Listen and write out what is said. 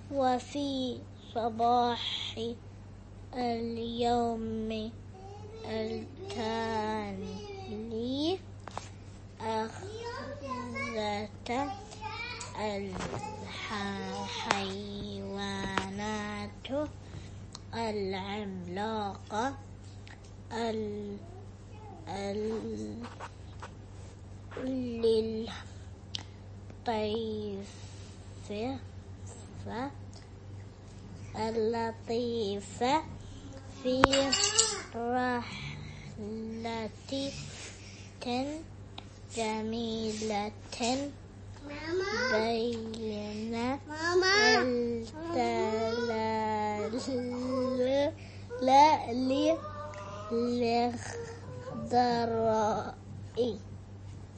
وفي صباح اليوم التالي أخذت الحيوانات العملاقة اللطيفة في رحلة جميلة بين التلال الخضراء.